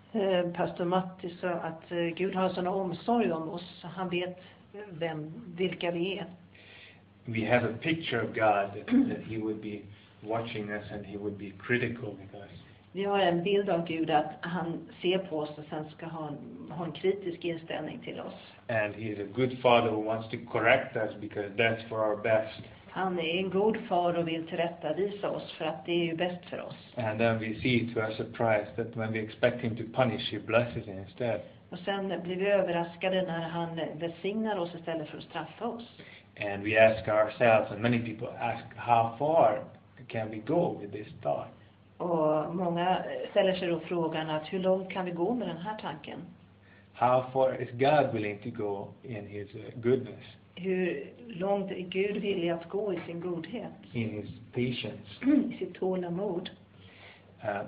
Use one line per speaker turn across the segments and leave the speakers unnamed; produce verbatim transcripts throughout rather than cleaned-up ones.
Eh, Pastor Matti sa att eh, Gud har sån omsorg om oss. Han vet vem, vilka vi är.
We have a picture of God that, that he would be watching us and he would be critical with us.
Vi har en bild av Gud att han ser på oss och sen ska ha en, ha en kritisk inställning till oss.
And he is a good father who wants to correct us because that's for our best.
Han är en god far och vill tillrättavisa oss för att det är ju bäst för oss.
And then we see to our surprise that when we expect him to punish, he blesses instead.
Och sen blir vi överraskade när han välsignar oss istället för att straffa oss.
And we ask ourselves, and many people ask, how far can we go with this thought?
Och många ställer sig då frågan att hur långt kan vi gå med den här tanken?
How far is God willing to go in his uh, goodness?
Hur långt är Gud villig att gå i sin godhet?
In his patience?
I sitt tålamod.
Uh,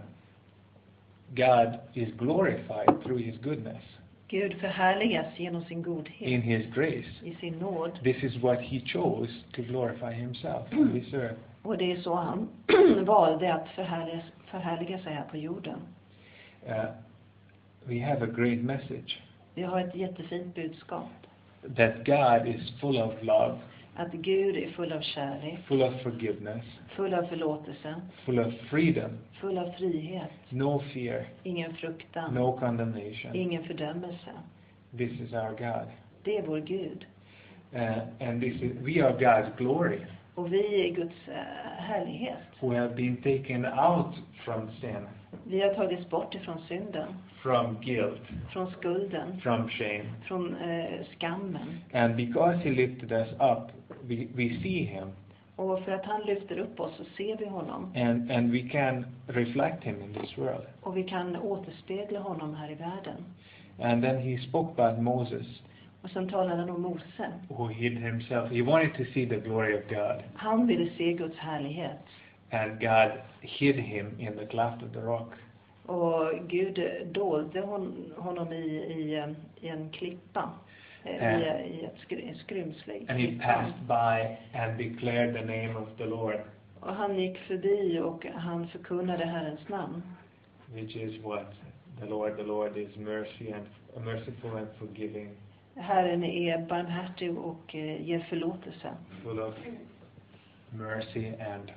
God is glorified through his goodness.
Gud förhärligas genom sin godhet.
In his grace.
I sin nåd.
This is what he chose to glorify himself on this earth.
Och det är så han valde att förhärliga, förhärliga sig här på jorden.
Uh, we have a great message.
Vi har ett jättefint budskap.
That God is full of love.
Att Gud är full av kärlek.
Full of forgiveness.
Full av förlåtelse.
Full of freedom.
Full av frihet.
No fear.
Ingen fruktan.
No condemnation.
Ingen fördömelse.
This is our God.
Det är vår Gud.
Uh, and this is, we are God's glory.
Och vi är Guds uh, härlighet.
Who have been taken out from sin.
Vi har tagits bort ifrån synden.
From guilt.
Från skulden.
From shame.
Från uh, skammen.
And because he lifted us up, we, we see him.
Och för att han lyfter upp oss så ser vi honom.
And, and we can reflect him in this world.
Och vi kan återspegla honom här i världen.
And then he spoke about Moses.
Och sen talade han om Mose.
Who hid himself. He wanted to see the glory of God.
Han ville se Guds härlighet.
And God hid him in the cleft of the rock.
Och Gud dolde hon, honom i, i, i en klippa.
And,
I, i ett skry, skrymsle.
And he passed by and declared the name of the Lord.
Och han gick förbi och han förkunnade Herrens namn.
Which is what? The Lord, the Lord is mercy and uh, merciful and forgiving.
Herren är barmhärtig och uh, ger förlåtelse.
Full of mercy and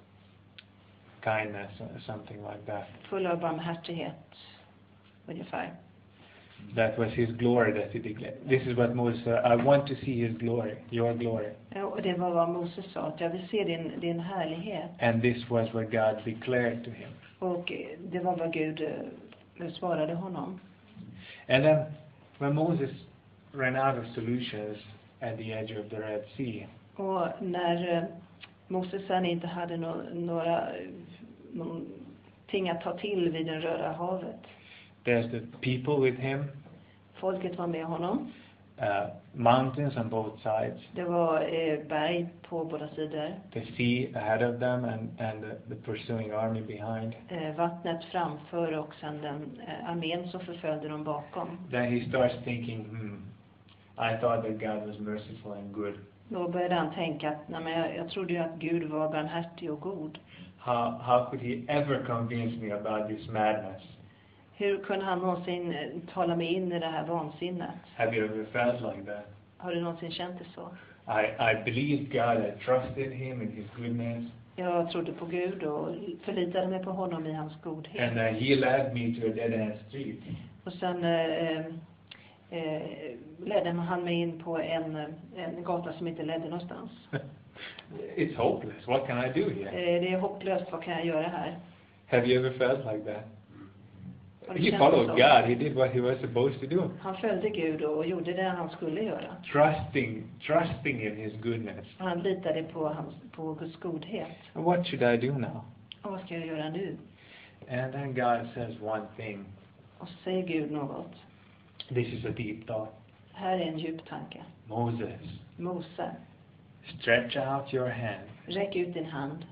kindness or something like that.
Full av barmhärtighet, ungefär.
That was his glory that he declared. This is what Moses said. I want to see his glory, your glory.
Ja, och det var vad Moses sa, att jag vill se din, din härlighet.
And this was what God declared to him.
Och det var vad Gud uh, svarade honom.
And then when Moses ran out of solutions at the edge of the Red Sea.
Och när uh, Moses sen inte hade no, några någonting att ta till vid den Röda havet.
There's the people with him.
Folket var med honom.
Uh, mountains on both sides.
Det var eh, berg på båda sidor.
The sea ahead of them and, and the, the pursuing army behind.
Eh, vattnet framför och sen den eh, armén som förföljde dem bakom.
Then he starts thinking, hmm, I thought that God was merciful and good.
Då började han tänka att nej, men jag, jag trodde ju att Gud var barmhärtig och god.
How, how could he ever convince me about this madness?
Hur kunde han någonsin eh, tala mig in i det här vansinnet?
Have you ever felt like that?
Har du någonsin känt det så?
I, I believed God, I trusted him in his goodness.
Jag trodde på Gud och förlitade mig på honom i hans godhet.
And uh, he led me to a dead-end street.
Och sen eh, eh, ledde han mig in på en, en gata som inte ledde någonstans.
It's hopeless. What can I do here?
Eh, det är hopplöst. Vad kan jag göra här?
Have you ever felt like that?
Har du
He
känt
followed
så?
God. He did what he was supposed to do.
Han följde Gud och gjorde det han skulle göra.
Trusting, trusting in his goodness.
Han litade på, hans, på Guds godhet.
And what should I do now?
Och vad ska jag göra nu?
And then God says one thing.
Och så säger Gud något.
This is a deep thought.
Här är en djup tanke.
Moses,
Mose,
stretch out your hand.
räck ut din hand.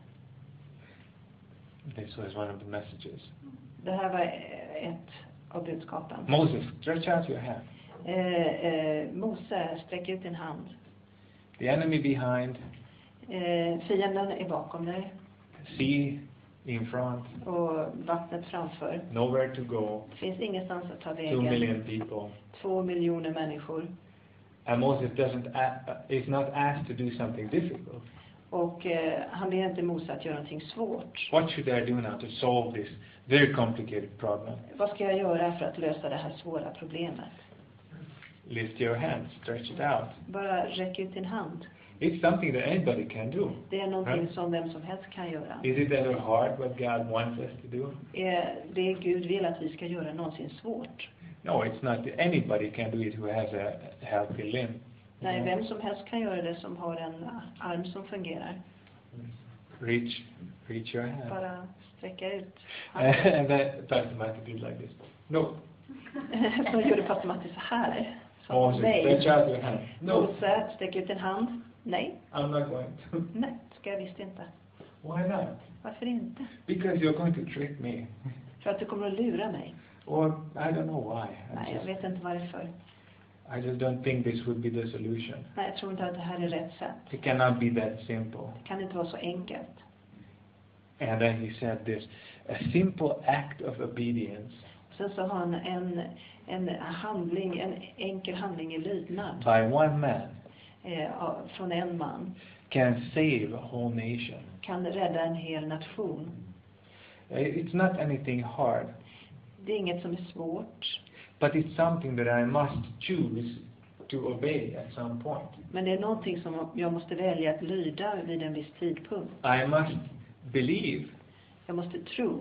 This was one of the messages.
Det här var ett av budskapen.
Moses, stretch out your hand.
Eh, eh, Mose, sträck ut din hand.
The enemy behind.
Eh, fienden är bakom dig.
Sea in front,
och vattnet framför.
nowhere to go,
Det finns ingenstans att ta
two
vägen.
million people.
Två miljoner människor.
And Moses doesn't a- is not asked to do something difficult.
Och eh, han ber inte Mose att göra någonting svårt.
What should I do now to solve this very complicated problem?
Vad ska jag göra för att lösa det här svåra problemet?
Lift your hand, stretch it out.
Bara räck ut din hand.
It's something that anybody can do.
Det är någonting
Right?
som vem som helst kan göra.
Is it ever hard what God wants us to do?
Är det Gud vill att vi ska göra någonsin svårt?
No, it's not. Anybody can do it who has a healthy limb.
Nej, vem som helst kan göra det som har en arm som fungerar.
Reach, reach your hand.
Bara sträcka ut
And
handen.
then Pastor Matthew did like this. No.
Så gjorde pastor Matti så här. Så,
Moses,
nej.
stretch out your hand. No,
Mose, sträck ut din hand. Nej,
I'm not going to.
nej, ska jag visst inte.
Why not?
Varför inte?
Because you're going to trick me.
För att du kommer att lura mig.
Or I don't know why. I
Nej, jag
just,
vet inte varför.
I just don't think this would be the solution.
Nej, jag tror inte att det här är rätt sätt.
It cannot be that simple.
Det kan inte vara så enkelt.
And then he said this, a simple act of obedience
Sen så har han en, en handling, en enkel handling i lydnad
by one man
eh, från en man
can save a whole nation.
kan rädda en hel nation.
Uh, It's not anything hard,
Det är inget som är svårt,
but it's something that I must choose to obey at some point.
men det är någonting som jag måste välja att lyda vid en viss tidpunkt.
I must believe
Jag måste tro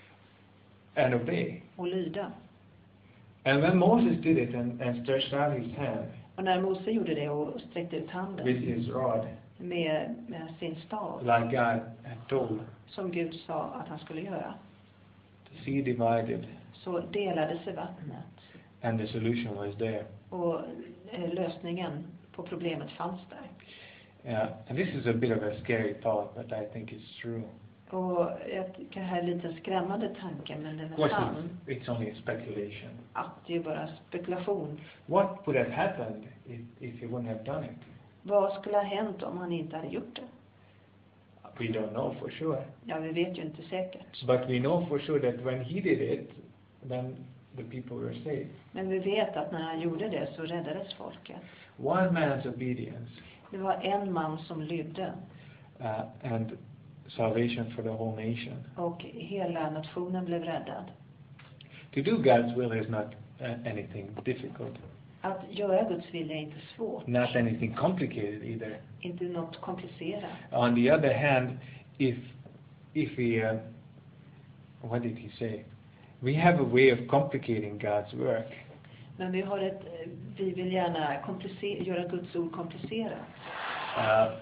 and obey.
och lyda.
And when Moses did it and, and stretched out his hand
Och när Mose gjorde det och sträckte ut
with
handen
his rod,
med, med sin stav,
like God had told,
som Gud sa att han skulle göra,
the sea divided
så delade sig vattnet.
and the solution was there.
Och eh, lösningen på problemet fanns där.
Yeah, and this is a bit of a scary thought, but I think it's true.
Och jag tycker det här är lite en skrämmande tanke, men den
Of
är
course,
sann.
it's, it's only speculation.
Att det är bara spekulation.
What would have happened if, if he wouldn't have done it?
Vad skulle ha hänt om han inte hade gjort det?
We don't know for sure.
Ja, vi vet ju inte säkert.
But we know for sure that when he did it, then the people were saved.
Men vi vet att när han gjorde det så räddades folket.
One man's obedience
Det var en man som lydde.
uh, and salvation for the whole nation.
Och hela nationen blev räddad.
To do God's will is not uh, anything difficult,
Att göra Guds vilja är inte svårt.
not anything complicated either.
Inte något komplicerat.
On the other hand, if if we, uh, what did he say? We have a way of complicating God's work.
Men vi har ett, vi vill gärna komplice- göra Guds ord komplicerat.
Uh,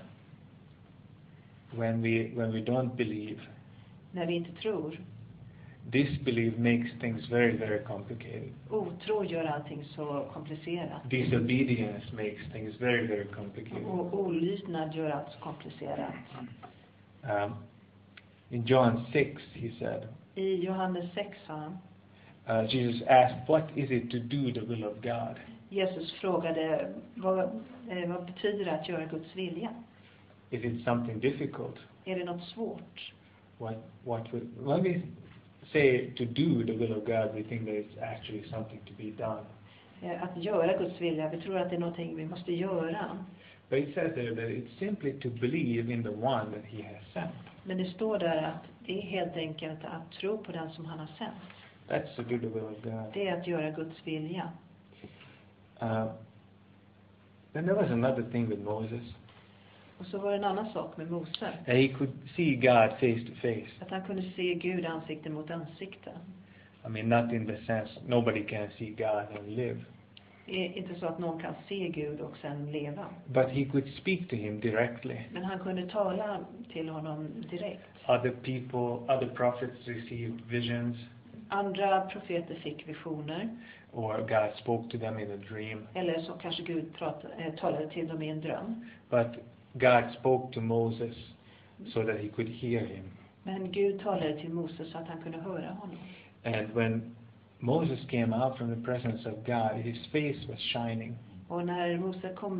when we when we don't believe,
När vi inte tror.
disbelief makes things very very complicated.
Otro gör allting så komplicerat.
Disobedience makes things very very complicated.
Och olydnad gör allt så komplicerat.
Um, in John six, he said,
I Johannes sex sa han,
uh, Jesus asked, "What is it to do the will of God?"
Jesus frågade, vad, eh, vad betyder det att göra Guds vilja?
If it's something difficult,
Är det något svårt?
what what would, when we say to do the will of God, we think that it's actually something to be done.
Eh, Att göra Guds vilja, vi tror att det är någonting vi måste göra.
But it says there that it's simply to believe in the one that he has sent.
Men det står där att det är helt enkelt att tro på den som han har sänt.
That's to do the will of God.
Det är att göra Guds vilja.
Uh, then there was another thing with Moses.
Och så var det en annan sak med Mose.
That he could see God face to face.
Att han kunde se Gud ansikte mot ansikte.
I mean, not in the sense nobody can see God and live.
Det är inte så att någon kan se Gud och sen leva.
But he could speak to him directly.
Men han kunde tala till honom direkt.
Other people, other prophets received visions,
Andra profeter fick visioner.
or God spoke to them in a dream.
Eller så kanske Gud pratade, eh, talade till dem i en dröm.
But God spoke to Moses so that he could hear him.
Men Gud talade till Moses så att han kunde höra honom.
And when Moses came out from the presence of God, his face was shining.
Och när Mose kom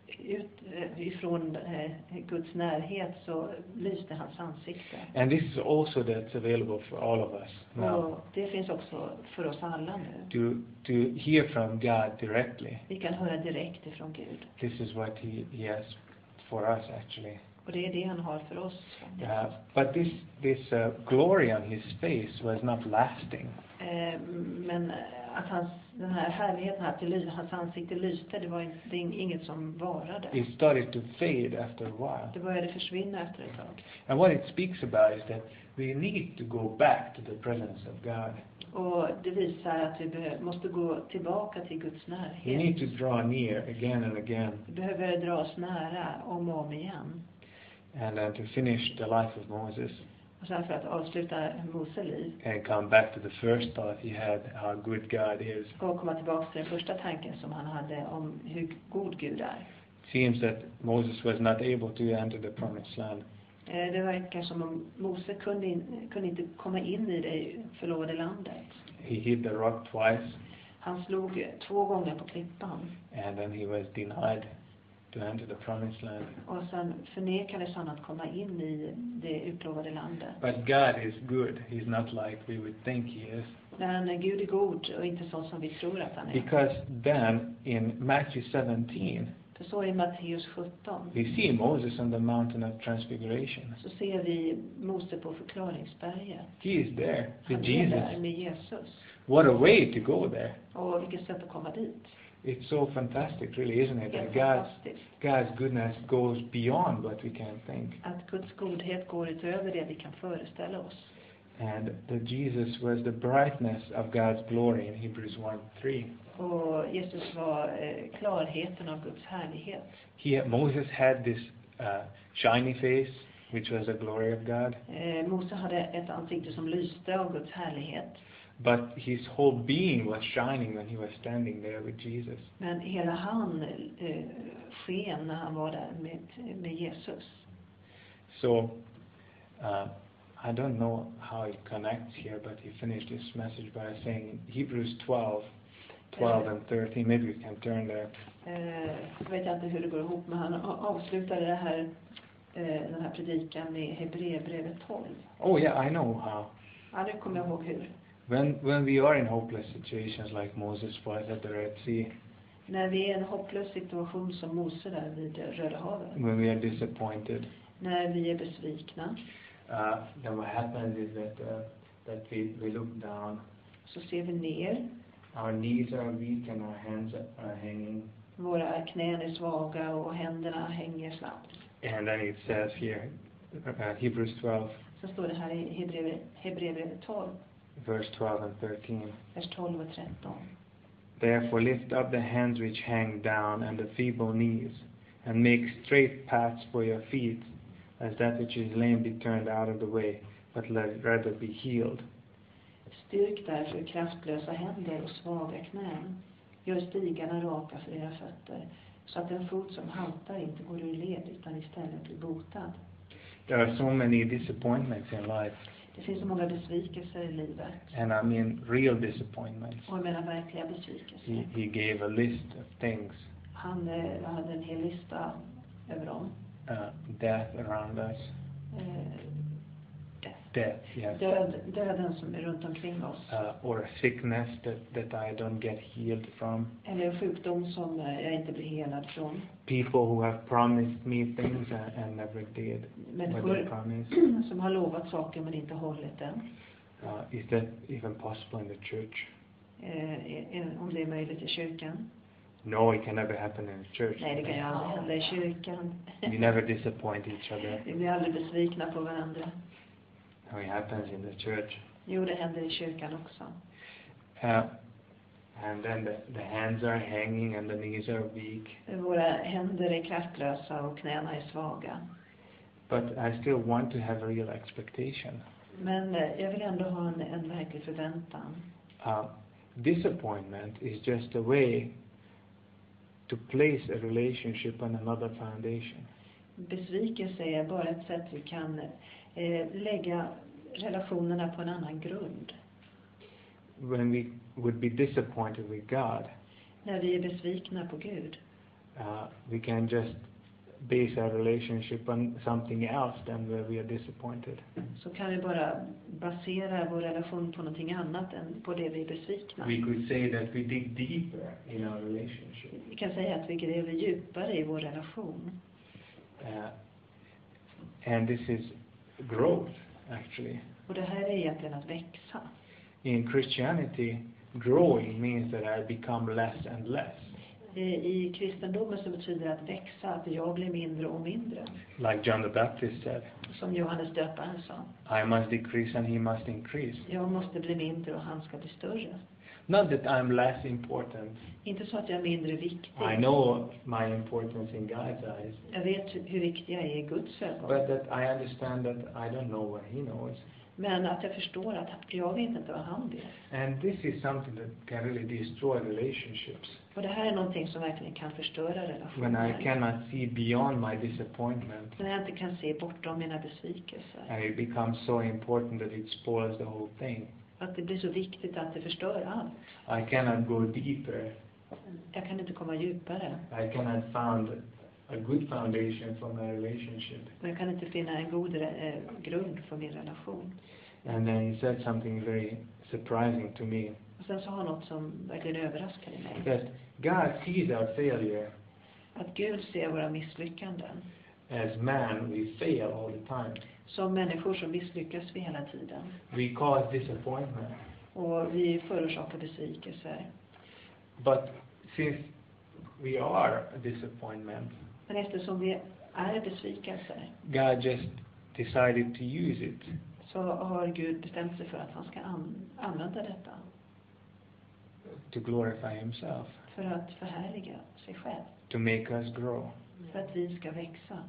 ut ifrån eh, Guds närhet så lyste hans ansikte.
And this is also that's available for all of us now.
Och det finns också för oss alla nu.
To to hear from God directly.
Vi kan höra direkt ifrån Gud.
This is what he, he has for us actually.
Och det är det han har för oss.
Uh, but this this uh, glory on his face was not lasting.
Eh, men att hans, den här härligheten, att det, hans ansikte lyste, det var inte, det är inget som varade.
It started to fade after a while.
Det började försvinna efter ett tag.
And what it speaks about is that we need to go back to the presence of God.
Och det visar att vi be- måste gå tillbaka till Guds
We
närhet.
need to draw near again and again.
Vi behöver dra oss nära om och om igen.
And then to finish the life of Moses
Och sen för att avsluta Mose liv
and come back to the first thought he had, how good God is.
och komma tillbaka till den första tanken som han hade om hur god Gud är.
It seems that Moses was not able to enter the promised land.
Eh, Det verkar som om Mose kunde, in, kunde inte komma in i det förlovade landet.
He hit the rock twice,
Han slog två gånger på klippan.
and then he was denied to enter the promised land.
Och sen förnekades han att komma in i det utlovade landet.
But God is good. He's not like we would think he is.
Men Gud är god och inte så som vi tror att han är.
Because then in Matthew seventeen,
För så i Matteus sjutton
we see Moses on the mountain of transfiguration.
så ser vi Mose på förklaringsberget.
He is there
Han
with
är där
Jesus.
med Jesus.
What a way to go there.
Och vilket sätt att komma dit.
It's so fantastic, really, isn't it?
Helt
That God's,
fantastiskt.
God's goodness goes beyond what we can think.
Att Guds godhet går utöver det vi kan föreställa oss.
And that Jesus was the brightness of God's glory in Hebrews one three.
Och Jesus var eh, klarheten av Guds härlighet.
He, Moses had this uh, shiny face, which was the glory of God.
Eh, Mose hade ett ansikte som lyste av Guds härlighet.
But his whole being was shining when he was standing there with Jesus.
Men hela han eh, sken när han var där med, med Jesus.
So, uh, I don't know how it connects here, but he finished his message by saying in Hebrews twelve, twelve and thirteen, maybe we can turn there.
Eh, jag vet inte hur det går ihop, men han a- avslutade det här, eh, den här predikan med Hebreerbrevet tolv.
Oh yeah, I know how.
Ja, nu kommer jag ihåg hur.
When, when we are in hopeless situations like Moses was at the Red Sea,
När vi är i en hopplös situation som Mose där vid Röda havet.
when we are disappointed,
När vi är besvikna.
uh, then what happens is that, uh, that we, we look down,
Så ser vi ner.
our knees are weak and our hands are hanging.
Våra knän är svaga och händerna hänger slappt.
And then it says here, uh, Hebrews twelve,
Så står det här i Hebreerbrevet Hebreerbrevet tolv,
verse twelve and thirteen.
vers tolv och tretton.
Therefore lift up the hands which hang down and the feeble knees, and make straight paths for your feet, as that which is lame be turned out of the way, but let rather be healed.
Styrk därför kraftlösa händer och svaga knän. Gör stigarna raka för era fötter, så att en fot som haltar inte går ur led utan istället blir botad.
There are so many disappointments in life,
Det finns så många besvikelser i livet.
and I mean real disappointments.
Och jag menar verkliga
He,
besvikelser.
he gave a list of things,
Han eh, hade en hel lista över dem.
uh, death around us,
Eh,
death, yes,
död, döden som är runt omkring oss.
uh, or a sickness that, that I don't get healed from.
Eller en sjukdom som eh, jag inte blir helad från.
People who have promised me things and, and never did what they
Människor
promised.
som har lovat saker men inte hållit det.
Uh, is that even possible in the church?
Eh, eh, om det är möjligt i kyrkan.
No, it can never happen in the church.
Nej, det kan ju aldrig hända i kyrkan.
We never disappoint each other.
Vi blir aldrig besvikna på varandra.
No, it happens in the church.
Jo, det händer i kyrkan också.
Uh, and then the, the hands are hanging and the knees are weak.
Våra händer är kraftlösa och knäna är svaga.
But I still want to have a real expectation.
Men eh, jag vill ändå ha en, en verklig förväntan.
Uh, disappointment is just a way to place a relationship on another foundation.
Besvikelse är bara ett sätt vi kan eh, lägga relationerna på en annan grund.
When we would be disappointed with God,
När vi är besvikna på Gud.
uh, we can just base our relationship on something else than where we are disappointed.
Så kan vi bara basera vår relation på någonting annat än på det vi är besvikna.
We could say that we dig deeper in our relationship.
Vi kan säga att vi gräver djupare i vår relation.
Uh, and this is growth, actually.
Och det här är egentligen att växa.
In Christianity, growing means that I become less and less.
I kristendomen så betyder det att växa, att jag blir mindre och mindre.
Like John the Baptist said,
Som Johannes döparen sa.
I must decrease and he must increase.
Jag måste bli mindre och han ska bli större.
Not that I'm less important.
Inte så att jag är mindre viktig.
I know my importance in God's eyes.
Jag vet hur viktig jag är i Guds ögon.
But that I understand that I don't know what he knows.
Men att jag förstår att jag vet inte vad han vet.
And this is something that can really destroy relationships.
Och det här är någonting som verkligen kan förstöra relationer.
When I cannot see beyond my disappointment.
När jag inte kan se bortom mina besvikelser.
And it becomes so important that it spoils the whole thing.
Att det blir så viktigt att det förstör allt.
I cannot go deeper.
Jag kan inte komma djupare.
I cannot found a good foundation for my relationship.
Men jag kan inte finna en god eh, grund för min relation.
And then he said something very surprising to me.
Och sen så har något som verkligen överraskade mig.
That God sees our failure.
Att Gud ser våra misslyckanden.
As man, we fail all the time.
Som människor så misslyckas vi hela tiden.
We cause disappointment.
Och vi förorsakar besvikelser.
But since we are a disappointment,
Men eftersom vi är besvikelser,
God just decided to use it.
Så har Gud bestämt sig för att han ska an använda detta.
To glorify himself.
För att förhärliga sig själv.
To make us grow.
För att vi ska växa.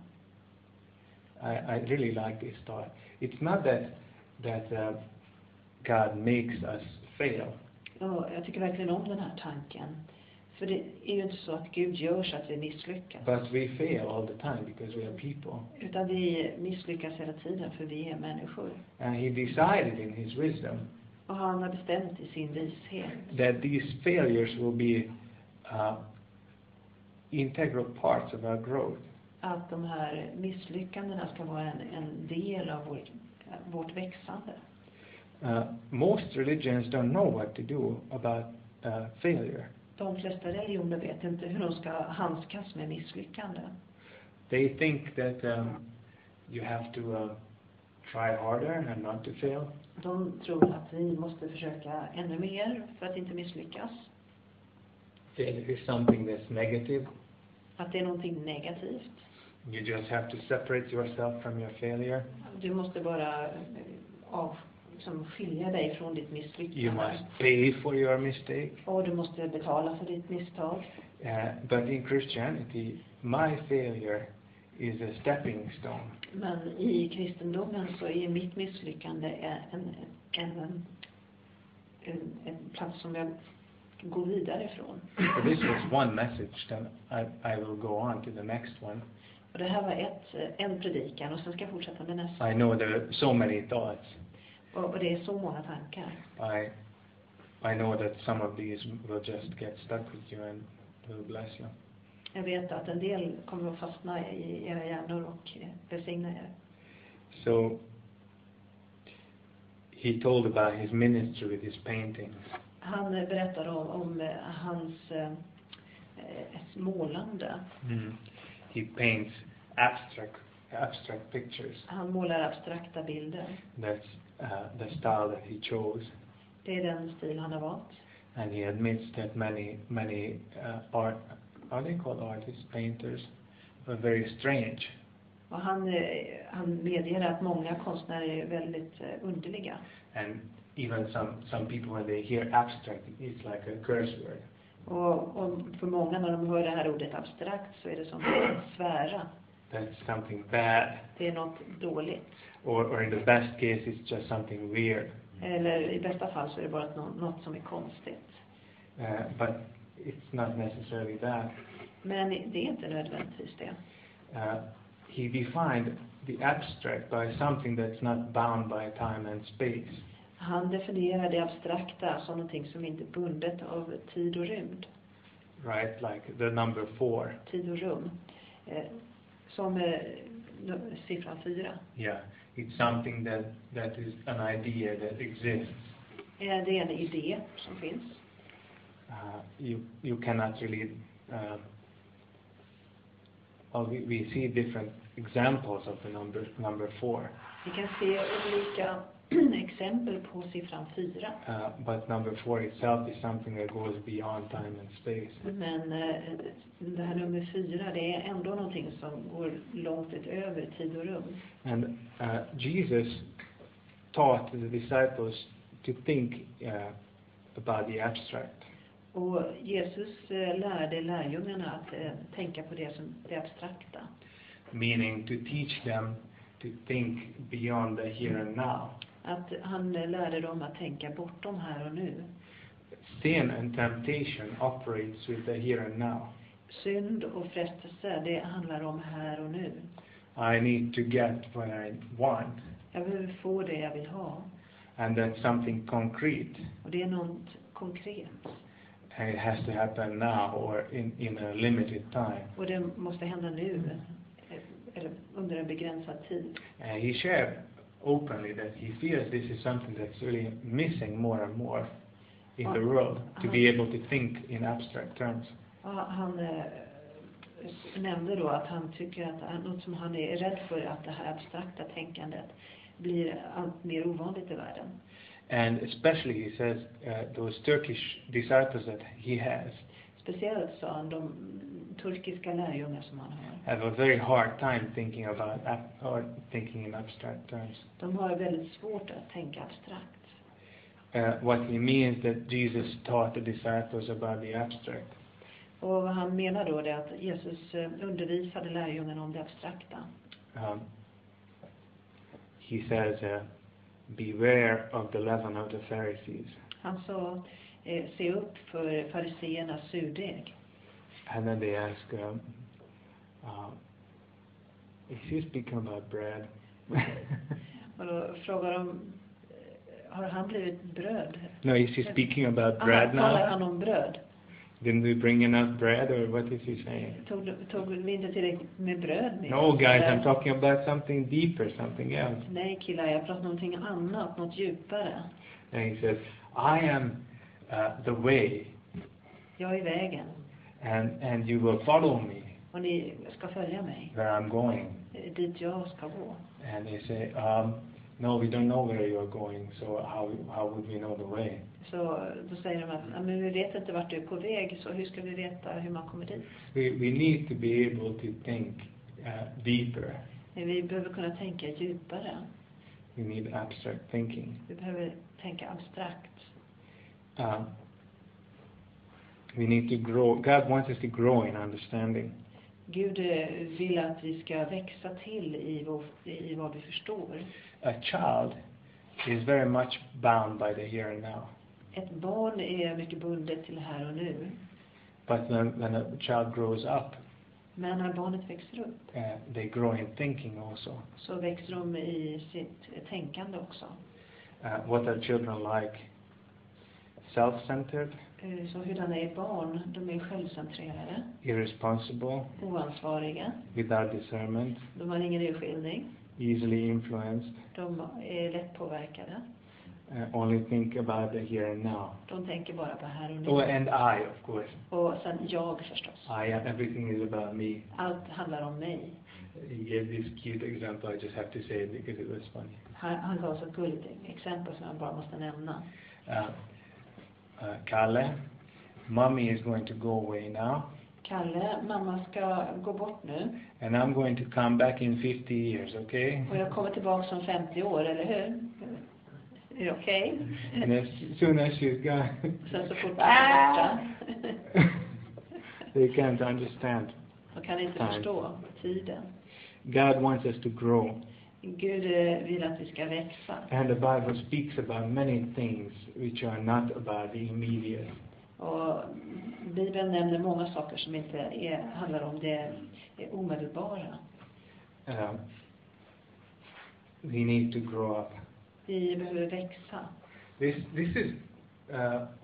I, I really like this thought. It's not that that uh, God makes us fail.
Och jag tycker verkligen om den här tanken. För det är ju inte så att Gud gör så att vi misslyckas.
But we fail all the time because we are people.
Utan vi misslyckas hela tiden för vi är människor.
And he decided in his wisdom.
Och han har bestämt i sin vishet.
That these failures will be uh, integral parts of our growth.
Att de här misslyckandena ska vara en, en del av vår, vårt växande.
Uh, most religions don't know what to do about uh, failure.
De flesta religioner vet inte hur de ska handskas med misslyckande.
They think that um, you have to uh, try harder and not to fail.
De tror att vi måste försöka ännu mer för att inte misslyckas.
Failure is something that's negative.
Att det är någonting negativt.
You just have to separate yourself from your failure.
Du måste bara av, liksom skilja dig från ditt misslyckande.
You must pay for your mistake.
Och du måste betala för ditt misstag.
Uh, but in Christianity, my failure is a stepping stone.
Men i kristendomen så är mitt misslyckande en, en, en, en, en plats som jag går vidare ifrån.
So this was one message, then I, I will go on to the next one.
Och det här var ett, en predikan och sen ska jag fortsätta med nästa.
I know there are so many thoughts.
Och, och det är så många tankar.
I I know that some of these will just get stuck with you and will bless you.
Jag vet att en del kommer att fastna i era hjärnor och välsigna er.
So he told about his ministry with his paintings.
Han berättar om, om hans eh, målande.
Mm. He paints abstract abstract pictures.
Han målar abstrakta bilder.
That's uh, the style that he chose.
Det är den stil han har valt.
And he admits that many many uh, art are they called artists, painters, are very strange.
Och han, han medger att många konstnärer är väldigt underliga.
And even some some people when they hear abstract, it's like a curse word.
Och, och för många när de hör det här ordet abstrakt så är det som att svära.
That's something bad.
Det är något dåligt.
Or, or in the best case, it's just something weird.
Eller i bästa fall så är det bara något, något som är konstigt.
Uh, but it's not necessarily that.
Men det är inte nödvändigtvis det.
Uh, he defined the abstract by something that's not bound by time and space.
Han definierar det abstrakta som någonting som inte är bundet av tid och rymd.
right? Like the number four.
Tid och rum. Eh, som eh, siffran fyra.
Yeah, it's something that, that is an idea that exists.
Eh, det är en idé som finns.
Uh, you, you cannot really... Uh, well, we, we see different examples of the number, number four.
Vi kan se olika exempel på siffran fyra.
Uh, but number four itself is something that goes beyond time and space.
Men eh, det här nummer fyra, det är ändå någonting som går långt utöver tid och rum.
And uh, Jesus taught the disciples to think uh, about the abstract.
Och Jesus eh, lärde lärjungarna att eh, tänka på det som det abstrakta.
Meaning to teach them to think beyond the here and now.
Att han lärde dem att tänka bortom här och nu.
Sin and temptation operates with the here and now.
Synd och frestelse, det handlar om här och nu.
I need to get what I want.
Jag behöver få det jag vill ha.
And that's something concrete.
Och det är något konkret.
And it has to happen now or in, in a limited time.
Och det måste hända nu. Eller under en begränsad tid.
And he shared openly that he feels this is something that's really missing more and more in
Ja,
the world, to
han,
be able to think in abstract terms.
Ja, han eh, nämnde då att han tycker att något som han är rädd för, att det här abstrakta tänkandet blir allt mer ovanligt i världen.
And especially he says uh, those Turkish disciples that he has
Speciellt, sa han, de turkiska lärjungar som han har.
have a very hard time thinking about ab- or thinking in abstract terms.
De har väldigt svårt att tänka abstrakt.
Uh, what he means that Jesus taught the disciples about the abstract.
Och vad han menar då är att Jesus undervisade lärjungarna om det abstrakta.
Um, he says, uh, beware of the leaven of the Pharisees.
Han sa, eh, se upp för fariseernas surdeg.
And then they ask, um, uh, is he speaking about bread?
Och då frågar de, har han blivit bröd?
No, is he speaking about bread
ah, talar
now?
han om bröd?
Didn't we bring enough bread, or what is he saying?
Tog, tog vi inte tillräckligt med bröd med?
No, guys, I'm talking about something deeper, something else.
Nej, killar, jag pratar om någonting annat, något djupare.
And he says, I am uh, the way,
Jag är vägen.
and, and you will follow me
Och ni ska följa mig.
where I'm going.
Dit jag ska gå.
And they say, um, no, we don't know where you're going, so how, how would we know the way?
Så då säger de att men vi vet inte vart du är på väg, så hur ska vi veta hur man kommer dit?
We, we need to be able to think uh, deeper.
Vi behöver kunna tänka djupare.
We need abstract thinking.
Vi behöver tänka abstrakt.
Uh, we need to grow. God wants us to grow in understanding.
Gud vill att vi ska växa till i, vår, i vad vi förstår.
A child is very much bound by the here and now.
Ett barn är mycket bundet till här och nu.
But when, when a child grows up,
men när barnet växer upp,
uh, they grow in thinking also.
Så växer de i sitt tänkande också.
Uh, what are children like? Self-centered?
Så hurdana är barn? De är självcentrerade.
Irresponsible?
Oansvariga.
Without discernment?
De har ingen urskiljning.
Easily influenced?
De är lätt påverkade.
Uh, only think about the here and now.
De tänker bara på här och nu.
Oh, and I, of course.
Och sen jag förstås.
I am, everything is about me.
Allt handlar om mig.
He gave this cute example, I just have to say it because it was funny.
Han, han gav så ett gulligt exempel som jag bara måste nämna.
Uh, uh, Kalle, mommy is going to go away now.
Kalle, mamma ska gå bort nu.
And I'm going to come back in fifty years, okay?
Och jag kommer tillbaka om femtio år, eller hur? Är det okej? Okay?
And as soon as she's gone,
sen så fort är borta.
They can't understand.
De kan inte
time.
förstå tiden.
God wants us to grow.
Gud vill att vi ska växa.
And the Bible speaks about many things which are not about the immediate.
Och Bibeln nämner många saker som inte är, handlar om det omedelbara.
Uh, we need to grow up.
Vi behöver växa.
This this is uh,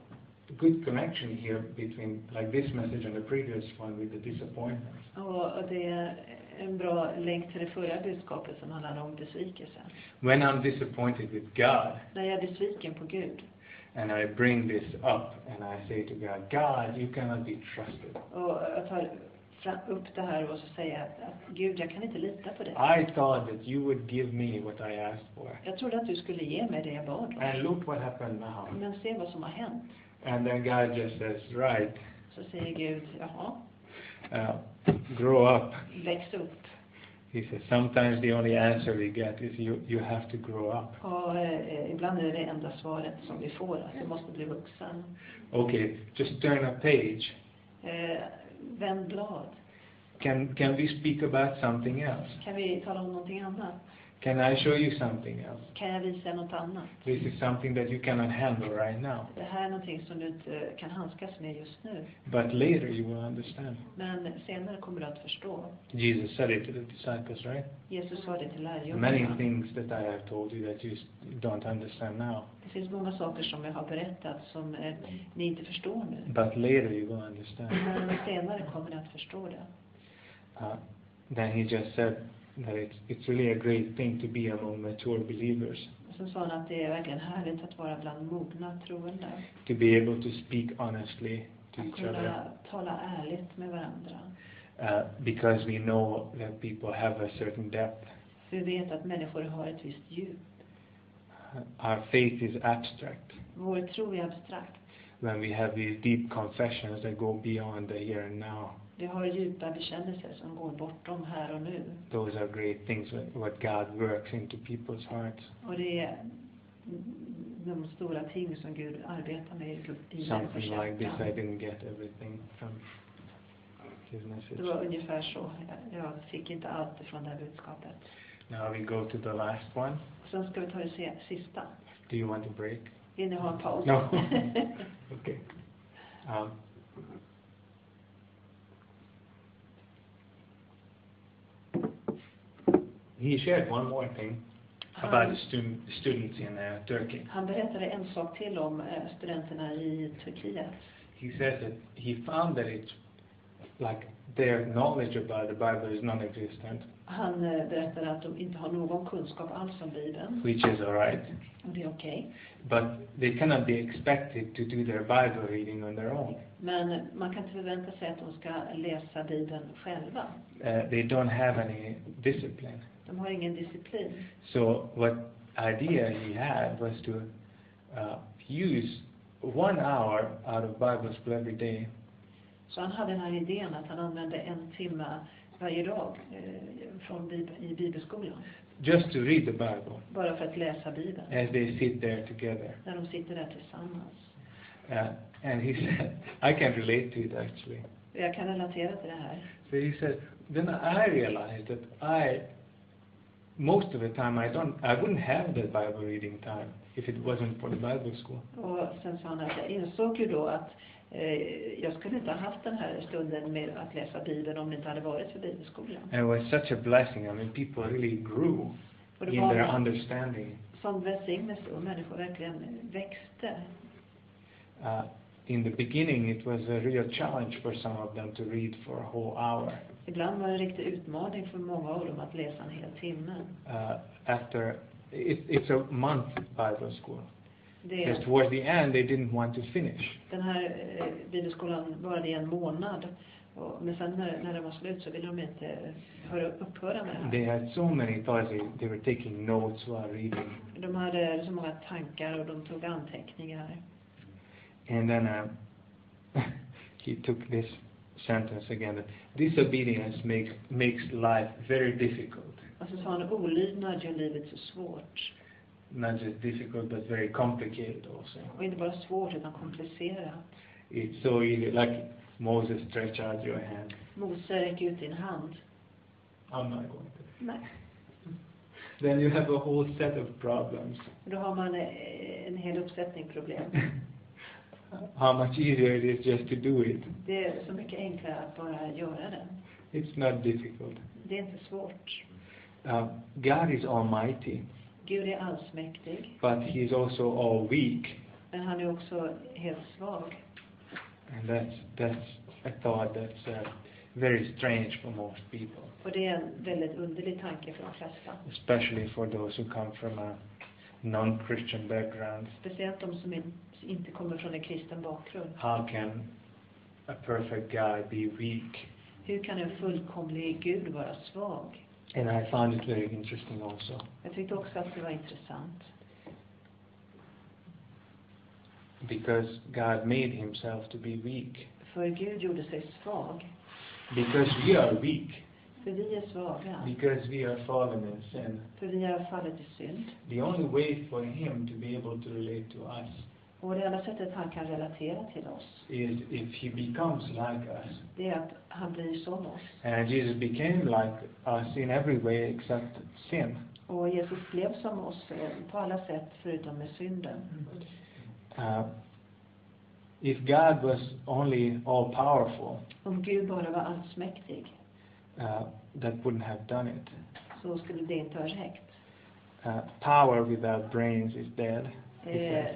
good connection here between like this message and the previous one with the disappointment.
Och det är en bra länk till det förra budskapet som handlar om besvikelsen.
When I'm disappointed with God,
När jag är besviken på Gud
and I bring this up and I say to God, God, you cannot be trusted.
och jag tar fram upp det här och så säger att, att Gud, jag kan inte lita på dig.
I thought that you would give me what I asked for.
Jag trodde att du skulle ge mig det jag bad om.
And look what happened now.
Men se vad som har hänt.
And then God just says, right,
Så säger Gud, jaha,
uh, grow up.
väx upp.
He says, sometimes the only answer we get is you, you have to grow up.
Och eh, ibland är det det enda svaret som vi får, att du måste bli vuxen.
Okay, just turn a page.
Eh, vänd blad.
Can, can we speak about something else?
Kan vi tala om någonting annat?
Can I show you something else?
Kan jag visa något annat?
This is something that you cannot handle right now.
Det här är någonting som du inte kan handskas med just nu.
But later you will understand.
Men senare kommer du att förstå.
Jesus said it to the disciples, right?
Jesus sa det till
Many
lärjungarna.
things that I have told you that you s- don't understand now.
Det finns många saker som jag har berättat som eh, ni inte förstår nu.
But later you will understand.
Men senare kommer ni att förstå det.
Uh, then he just said that it's, it's really a great thing to be among mature believers.
Sen sa han att det är verkligen härligt att vara bland mogna troende.
To be able to speak honestly to
Att
each other.
kunna tala ärligt med varandra.
Uh, because we know that people have a certain depth.
Vi vet att människor har ett visst djup.
Uh, our faith is abstract.
Vår tro är abstrakt.
When we have these deep confessions that go beyond the here and now.
Vi har djupa bekännelser som går bortom här och nu.
Those are great things what, what God works into people's hearts.
Och det är de stora ting som Gud arbetar med i
Something
människors
like this, I
hjärtan.
didn't get everything from his message.
Det var ungefär så. Jag fick inte allt från det här budskapet.
Now we go to the last one.
Sen ska vi ta det se- sista.
Do you want to break?
Vill ni ha en paus?
No. Okay. Um, he shared one more thing about the student, students in uh, Turkey.
Han berättade en sak till om eh, studenterna i Turkiet.
He says that he found that it's like their knowledge about the Bible is non-existent,
Han eh, berättade att de inte har någon kunskap alls om Bibeln.
which is alright,
Och det är okej.
but they cannot be expected to do their Bible reading on their own.
Men man kan inte förvänta sig att de ska läsa Bibeln själva.
Uh, they don't have any discipline.
De har ingen disciplin.
So what idea he had was to uh, use one hour out of Bible school every day
Så han hade den här idén att han använde en timme varje dag eh, från bib- i bibelskolan.
just to read the Bible
Bara för att läsa Bibeln.
as they sit there together.
När de sitter där tillsammans.
Uh, and he said, I can relate to it actually.
Jag kan relatera till det här.
So he said, then I realized that I, most of the time I don't, I wouldn't have that Bible reading time if it wasn't for the Bible school.
Och sen sa han att jag insåg ju då att eh, jag skulle inte ha haft den här stunden med att läsa Bibeln om det inte hade varit för bibelskolan.
And it was such a blessing. I mean, people really grew
Och det
in
var
their
en
understanding.
sån välsignelse och människor verkligen växte.
Uh, in the beginning, it was a real challenge for some of them to read for a whole hour.
Ibland var det en riktig utmaning för många av dem att läsa en hel timme.
Uh, after, it, it's a month Bible school.
Det,
Because towards the end, they didn't want to finish.
den här eh, bibelskolan varade i en månad. Och, men sen när, när det var slut så ville de inte höra, upphöra med det här.
They had so many thoughts. They, they were taking notes while reading.
De hade så många tankar och de tog anteckningar.
And then uh, he took this sentence again, that disobedience makes, makes life very difficult.
Och så sa han, olydnad gör livet så svårt.
Not just difficult, but very complicated also.
Och inte bara svårt utan komplicerat.
It's so easy, like Moses, stretch out your hand.
Mose, räck ut din hand.
I'm not going to.
Nej.
Then you have a whole set of problems.
Då har man eh, en hel uppsättning problem.
How much easier it is just to do it.
Det är så mycket enklare att bara göra det.
It's not difficult.
Det är inte svårt.
Uh, God is almighty,
Gud är allsmäktig.
but he is also all weak.
Men han är också helt svag.
And that's, that's a thought that's uh, very strange for most people.
Och det är en väldigt underlig tanke för de flesta.
Especially for those who come from a non-Christian background.
Speciellt de som in, inte kommer från en kristen bakgrund.
How can a perfect God be weak?
Hur kan en fullkomlig Gud vara svag?
And I found it very interesting also.
Jag tyckte också att det var intressant.
Because God made himself to be weak.
För Gud gjorde sig svag.
Because we are weak.
För vi är svaga.
Because we are fallen in sin.
För vi har fallit i synd.
The only way for him to be able to relate to us
Och det enda sättet han kan relatera till oss,
is if he becomes like us.
det är att han blir som oss.
And Jesus became like us in every way except sin.
Och Jesus blev som oss på alla sätt förutom med synden.
Uh, if God was only all powerful,
Om Gud bara var allsmäktig,
uh, that wouldn't have done it.
så skulle det inte ha räckt.
Uh, power without brains is dead.
Eh,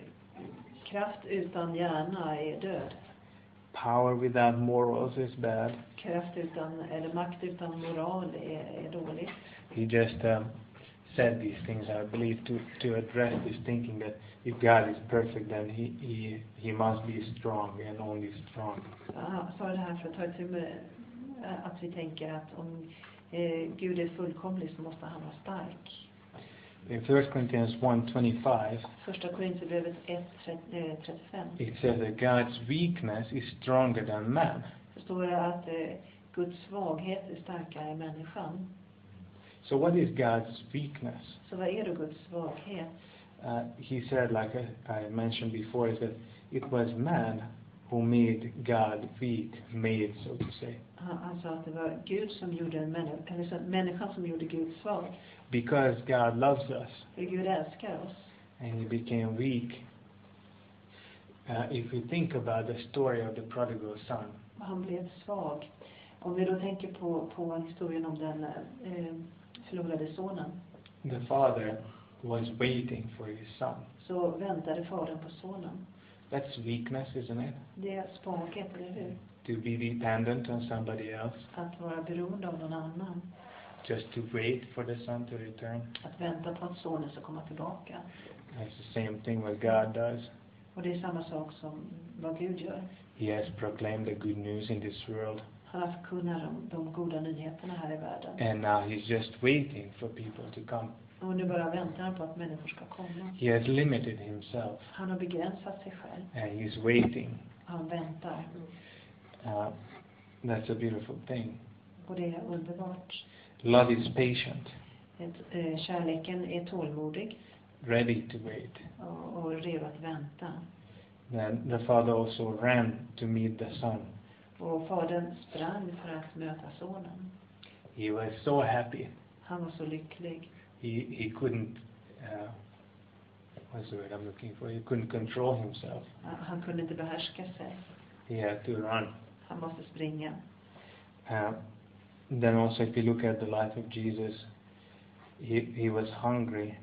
kraft utan hjärna är död.
Power without morals is bad.
Kraft utan, eller makt utan moral är, är dåligt.
He just um, said these things, I believe, to, to address this thinking that if God is perfect, then he, he, he must be strong and only strong.
Han sa det här för att ta itu med eh, att vi tänker att om eh, Gud är fullkomlig så måste han vara stark.
In First Corinthians one twenty-five,
Första Korinthierbrevet ett trettiofem.
it says that God's weakness is stronger than man.
Det står att eh, Guds svaghet är starkare än människan.
So what is God's weakness?
Så vad är då Guds svaghet?
Uh, he said, like I, I mentioned before, is that it was man who made God weak, made, so to say.
Han, han sa att det var Gud som gjorde en människa, eller så, människan som gjorde Gud svag.
Because God loves us,
För Gud älskar oss.
and he became weak. Uh, if we think about the story of the prodigal son,
Han blev svag. Om vi då tänker på, på historien om den eh, förlorade sonen,
the father was waiting for his son.
så väntade fadern på sonen.
That's weakness, isn't it?
Det är svaghet, eller hur?
To be dependent on somebody else,
Att vara beroende av någon annan.
just to wait for the son to return.
Att vänta på att sonen ska komma tillbaka.
That's the same thing what God does.
Och det är samma sak som vad Gud gör.
He has proclaimed the good news in this world,
Han har förkunnat de, de goda nyheterna här i världen.
and now he's just waiting for people to come.
Och nu bara väntar han på att människor ska komma.
He has limited himself,
Han har begränsat sig själv.
and he's waiting.
Han väntar.
Uh, that's a beautiful thing.
Och det är underbart.
Love is patient,
Ett, eh, kärleken är tålmodig
ready to wait.
och, och redo att vänta.
Then the father also ran to meet the son.
Och fadern sprang för att möta sonen.
He was so happy.
Han var så lycklig.
He he couldn't. Uh, what's the word I'm looking for? He couldn't control himself.
Han, han kunde inte behärska sig.
He had to run.
Han måste springa.
Uh, then also, if you look at the life of Jesus, he he was hungry.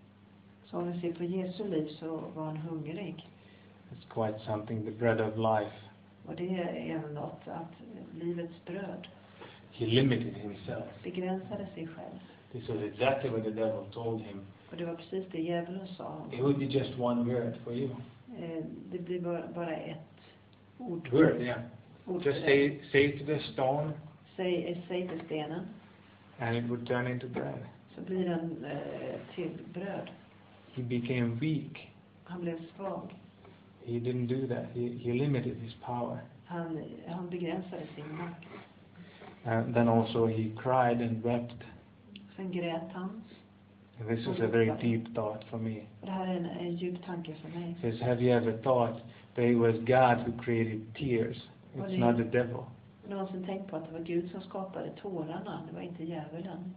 Så om vi ser på Jesu liv så var han hungrig.
It's quite something. The bread of life.
Och det är något att livets bröd
He limited himself.
begränsade sig själv.
This was exactly what the devil told him.
Och det var precis det djävulen sa.
It would be just one word for you.
Eh, Det blir bara, bara ett ord.
Word, yeah.
ord
Just
för dig.
say say to the stone,
Säg, säg till stenen
and it would turn into bread.
så blir den eh, till bröd.
He became weak.
Han blev svag.
He didn't do that. He he limited his power.
Han, han begränsade sin makt.
And then also he cried and wept.
Sen grät han.
And this is a very deep thought for me.
Och det här är en, en djup tanke för mig.
It says, have you ever thought that it was God who created tears? It's not the devil.
Någonsin tänkt på att det var Gud som skapade tårarna. Det var inte djävulen.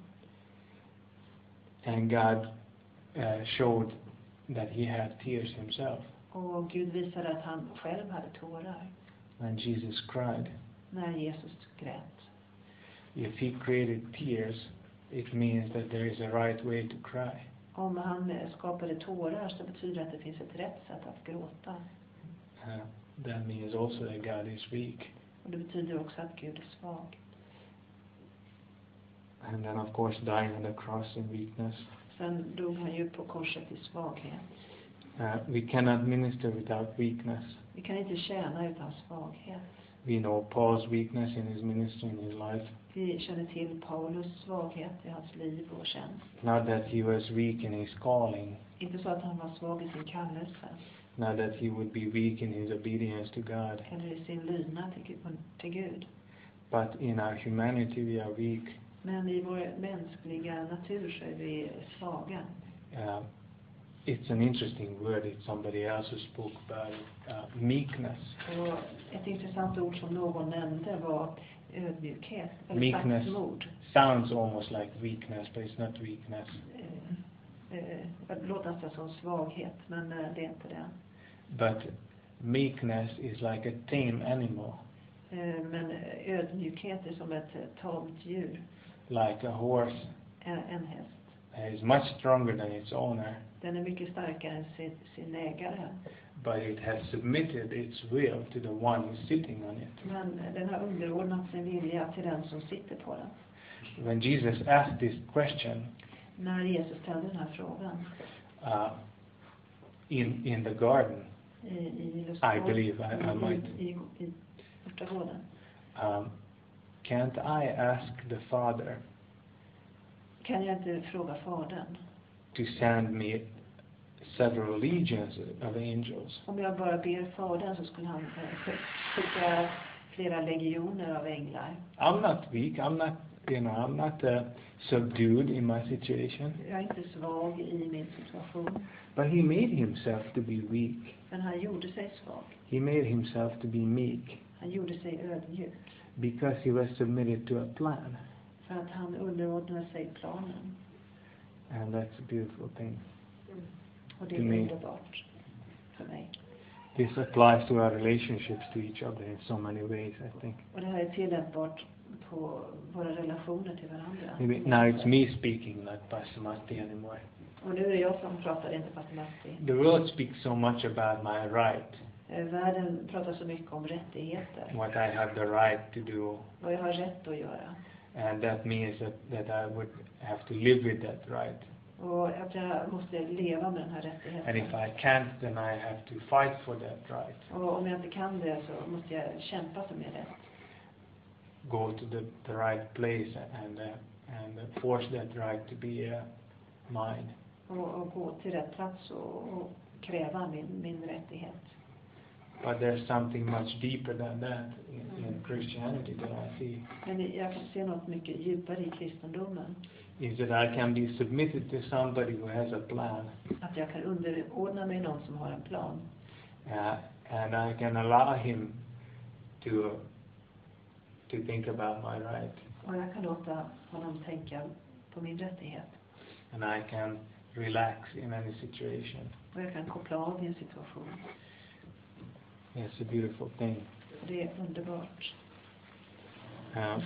And God uh, showed that he had tears himself.
Och Gud visade att han själv hade tårar.
And Jesus cried.
När Jesus grät.
If he created tears, it means that there is a right way to cry.
Om han skapade tårar så betyder det att det finns ett rätt sätt att gråta.
Uh, that means also that God is weak.
Och det betyder också att Gud är svag.
And then of course dying on the cross in weakness.
Sen dog han ju på korset i svaghet.
Uh, we cannot minister without weakness.
Vi kan inte tjäna utan svaghet.
We know Paul's weakness in his ministry, in his life.
Vi känner till Paulus svaghet i hans liv och tjänst.
Not that he was weak in his calling.
Inte så att han var svag i sin kallelse.
Not that he would be weak in his obedience to God.
Eller i sin lydnad till, till Gud.
But in our humanity we are weak.
Men i vår mänskliga natur så är vi svaga.
Uh, it's an interesting word. It's somebody else who spoke about it. Uh, meekness.
Och ett intressant ord som någon nämnde var ödmjukhet. Eller
Meekness
saktmod.
sounds almost like weakness, but it's not weakness.
Eh, eh, det låter nästan som svaghet, men eh, det är inte det.
But meekness is like a tame animal.
Eh, men ödmjukhet är som ett tamt djur.
Like a horse
En, en häst.
is much stronger than its owner,
Den är mycket starkare än sin, sin ägare.
but it has submitted its will to the one who's sitting on it.
Men den har underordnat sin vilja till den som sitter på den.
When Jesus asked this question
När Jesus ställde den här frågan
uh, in in the garden,
i, i
I believe I, I might.
i, i, i örtagården.
Um, can't I ask the Father
Kan jag inte fråga Fadern?
to send me several legions of angels?
Om jag bara ber Fadern så skulle han eh, skicka flera legioner av änglar.
I'm not weak. I'm not, you know, I'm not uh, subdued in my situation.
Jag är inte svag i min situation.
But he made himself to be weak.
Men han gjorde sig svag.
He made himself to be meek
Han gjorde sig ödmjuk.
because he was submitted to a plan.
För att han underordnade sig planen.
And that's a beautiful thing.
Och det
To
är
me.
underbart för mig.
This applies to our relationships to each other in so many ways, I think.
Och det här är tillämpbart på våra relationer till varandra.
Maybe now it's me speaking, not Pastor Matti anymore.
Och nu är det jag som pratar, inte Pastor Matti.
The world speaks so much about my right,
Eh, Världen pratar så mycket om rättigheter.
what I have the right to do,
Vad jag har rätt att göra.
and that means that, that I would have to live with that right.
Och att jag måste leva med den här
And if
rättigheten.
I can't, then I have to fight for that right.
Och om jag inte kan det så måste jag kämpa för min rätt.
Go to the, the right place and, uh, and uh, force that right to be uh, mine.
Och, och gå till rätt plats och, och kräva min, min rättighet.
But there's something much deeper than that in, in Christianity that I see.
Men jag kan se något mycket djupare i kristendomen.
Is that I can be submitted to somebody who has a plan.
Att jag kan underordna mig någon som har en plan.
Uh, and I can allow him to to think about my right.
Och jag kan låta honom tänka på min rättighet.
And I can relax in any situation.
Och jag kan koppla av i en situation.
It's a beautiful thing.
Och det är underbart.
Um,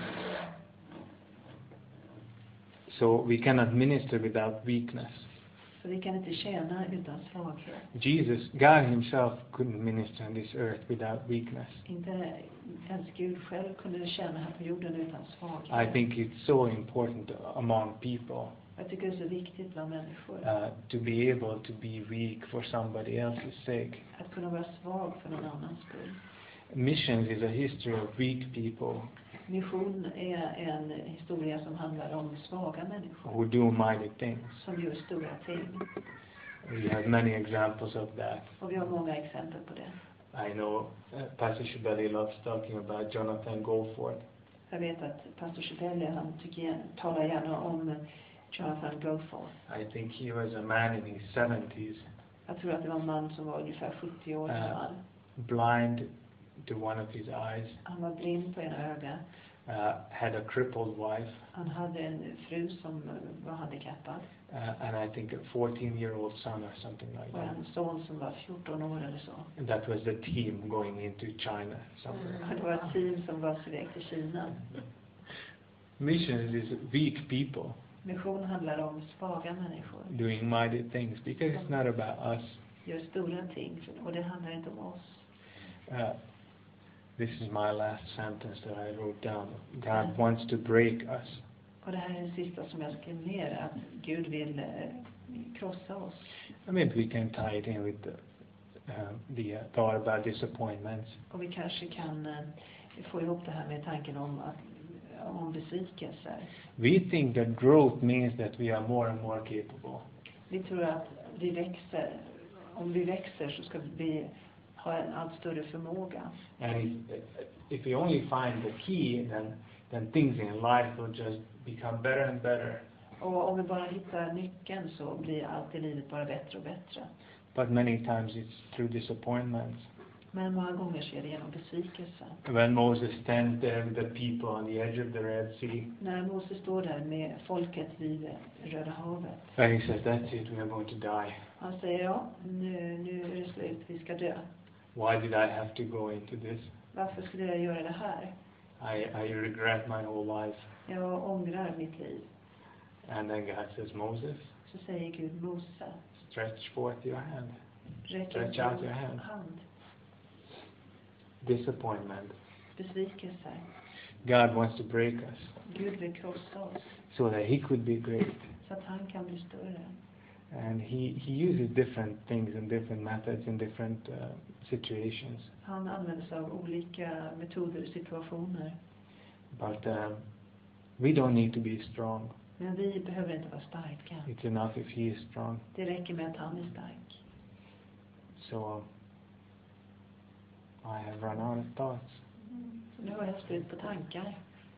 so we cannot minister without weakness.
Så vi kan inte tjäna utan svaghet.
Jesus, God himself couldn't minister on this earth without weakness.
Inte ens Gud själv kunde tjäna här på jorden utan svaghet.
I think it's so important among people
Jag tycker det är så viktigt bland människor.
uh, to be able to be weak for somebody else's sake.
Att kunna vara svag för någon annans skull.
Missions is a history of weak people
Mission är en historia som handlar om svaga människor.
who do mighty things.
Som gör stora ting.
We have many examples of that.
Och vi har många exempel på det.
I know uh, Pastor Shibeli loves talking about Jonathan Goldford.
Jag vet att pastor Chibelli, han tycker, talar gärna om Jonathan Goldford.
I think he was a man in his seventies,
Jag tror att det var en man som var ungefär sjuttio år gammal.
blind to one of his eyes,
Han var blind på ena ögat.
uh, had a crippled wife,
Han hade en fru som var handikappad.
uh, and I think a fourteen-year-old son or something like
Och
that.
en son som var fjorton år eller så.
And that was the team going into China somewhere.
Och det var ett team som var på väg till Kina.
Missions is weak people.
Mission handlar om svaga människor.
doing mighty things, because it's not about us.
Gör stora ting, och det handlar inte om oss.
Uh, this is my last sentence that I wrote down. God wants to break us.
Och det här är det sista som jag skrev ner, att Gud vill eh, krossa oss.
And maybe we can tie it in with the, uh, the uh, thought about disappointments.
Och vi kanske kan eh, få ihop det här med tanken om, att, om besvikelser.
We think that growth means that we are more and more capable.
Vi tror att vi växer. Om vi växer så ska vi ha en allt större förmåga.
And if, if we only find the key, then, then things in life will just become better and better.
Och om vi bara hittar nyckeln så blir allt i livet bara bättre och bättre.
But many times it's through disappointments.
Men många gånger sker det genom besvikelse.
When Moses stands there with the people on the edge of the Red Sea,
När Moses står där med folket vid Röda havet.
and he says, that's it, we are going to die.
Han säger, ja, nu, nu är det slut, vi ska dö.
Why did I have to go into this?
Varför skulle jag göra det här?
I, I regret my whole life.
Jag ångrar mitt liv.
And then God says, Moses,
Så säger Gud, Mose,
stretch forth your hand.
räck
Stretch
ut
out your hand.
hand.
Disappointment.
Besvikelse.
God wants to break us
Gud vill krossa oss
so that he could be great.
så att han kan bli större.
And he, he uses different things and different methods in different uh, situations.
Han använder sig av olika metoder och situationer.
But um, we don't need to be strong.
Men vi behöver inte vara starka.
It's enough if he is strong.
Det räcker med att han är stark.
So um, I have run out of thoughts.
Så nu har jag slut på tankar.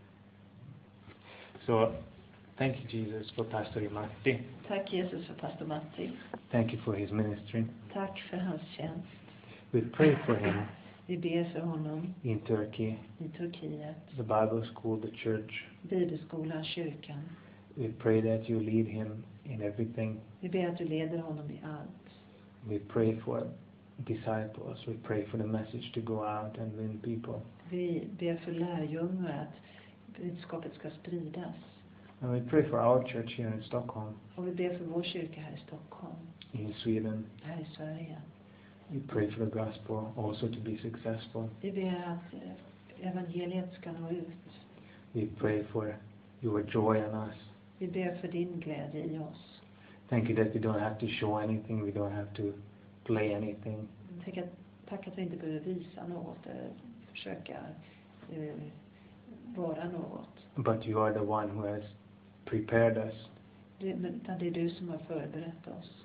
So thank you, Jesus, for Pastor Matti.
Tack Jesus för pastor Matti.
Thank you for his ministry.
Tack för hans tjänst.
We pray for him
Vi ber för honom
in Turkey,
i Turkiet,
the Bible school, the church.
bibelskolan, kyrkan.
We pray that you lead him in everything.
Vi ber att du leder honom i allt.
We pray for disciples. We pray for the message to go out and win people.
Vi ber för lärjungar att budskapet ska spridas.
And we pray for our church here in Stockholm,
Och vi ber för vår kyrka här i Stockholm,
in Sweden.
här i Sverige.
We pray for the gospel also to be successful.
Vi ber att eh, evangeliet ska nå ut.
We pray for your joy in us.
Vi ber för din glädje i oss.
Thank you that we don't have to show anything. We don't have to play anything.
Tack att, tack att vi inte behöver visa något eller försöka eh, vara något.
But you are the one who has prepared us.
Det, men det är du som har förberett oss.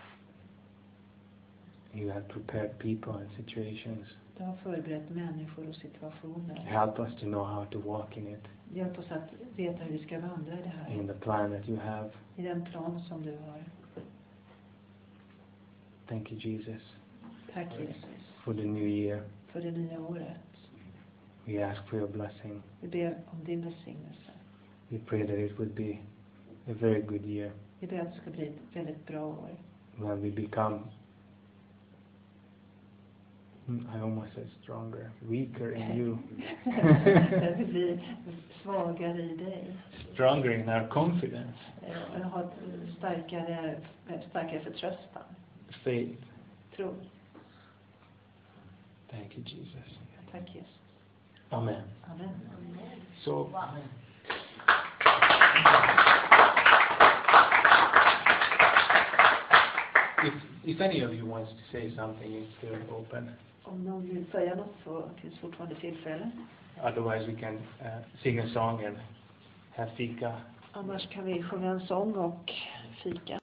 You have prepared people and situations.
Du har förberett människor och situationer.
Help us to know how to walk in it,
Hjälp oss att veta hur vi ska vandra i det här.
in the plan that you have.
I den plan som du har.
Thank you, Jesus,
Tack Jesus
for the new year.
för det nya året.
We ask for your blessing.
Vi ber om din välsignelse.
We pray that it would be a very good year
Vi ber att det ska bli ett väldigt bra år.
when we become, I almost said stronger, weaker in you.
Där vi blir svagare i dig.
Stronger in our confidence,
Och har ett starkare, starkare förtröstan.
faith.
Tro.
Thank you, Jesus.
Tack Jesus.
Amen.
Amen.
So, if, if any of you wants to say something, it's still open.
Om någon vill säga något så finns fortfarande tillfälle.
Otherwise, we can uh, sing a song and have fika.
Annars kan vi sjunga en sång och fika.